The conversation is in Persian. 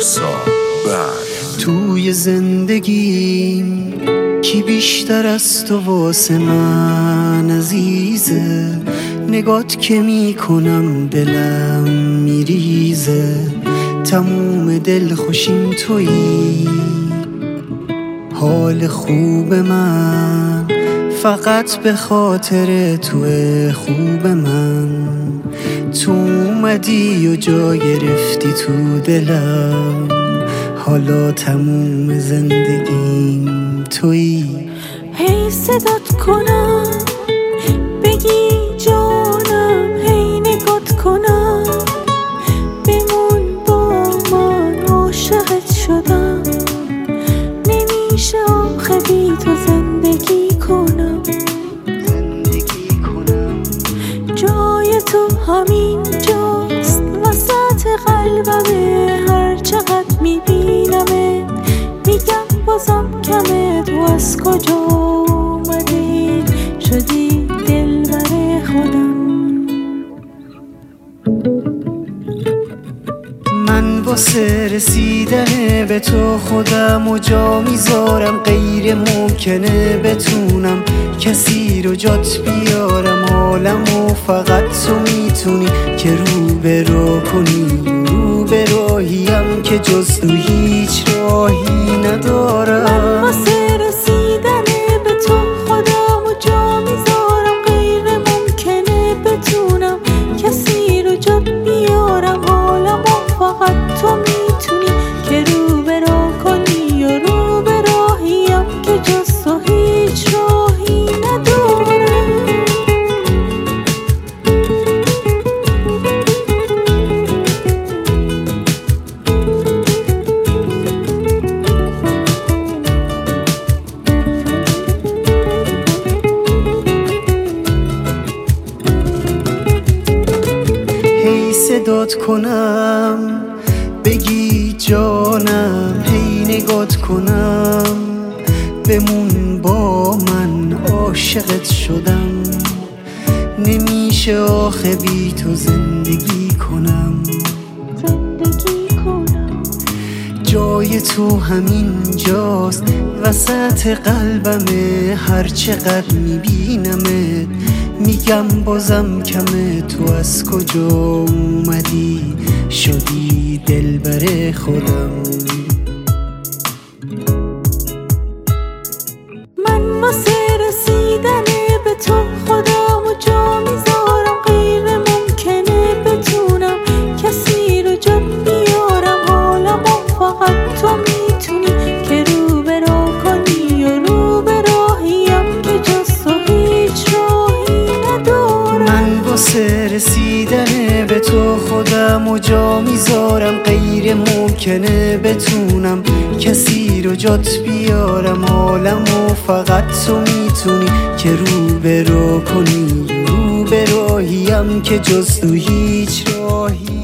توی زندگیم کی بیشتر از تو واسه من عزیزه؟ نگات که میکنم دلم میریزه. تموم دل خوشیم تویی، حال خوب من فقط به خاطر توه. خوب من تو اومدی و جا گرفتی تو دلم، حالا تموم زندگیم تویی. هی صدات کنم بگی جانم، هی نگات کنم بمون با من، عاشقت شدم. نمیشه آخه بی تو زندگی کنم. جای تو همین جاست وسط قلبمه، هر چقدر میبینمه میگم بازم کمه. تو از کجا اومدی شدی دلبر خودم؟ من واسه رسیدن به تو خودم و جا میذارم، غیر ممکنه بتونم کسی رو جات بیارم. حالمو فقط تو میتونی که رو کنی، رو به راهیم که جز تو هیچ راهی ندارم. من واسه رسیدن به تو خودم و جا میذارم، غیر ممکنه بتونم کسی رو جات بیارم. حالمو فقط تو میتونی که رو کنی، و رو به راهیم که جز تو هیچ راهی ندارم. صدات کنم بگی جانم، هی نگات کنم بمون با من، عاشقت شدم. نمیشه آخه بی تو زندگی کنم. جای تو همین جاست وسط قلبمه، هر چقدر میبینمت میگم بازم کمه. تو از کجا اومدی شدی دلبر خودم؟ من واسه رسیدن به تو خودم و جا میذارم، غیر ممکنه بتونم کسی رو جات بیارم. حالمو فقط تو میتونی که رو کنی، و رو به راهیم که جز تو هیچ راهی ندارم. من واسه رسیدن به تو خودم و جا میذارم، غیر ممکنه بتونم کسی رو جات بیارم. حالمو فقط تو میتونی که رو کنی، رو به راهیم که جز تو هیچ راهی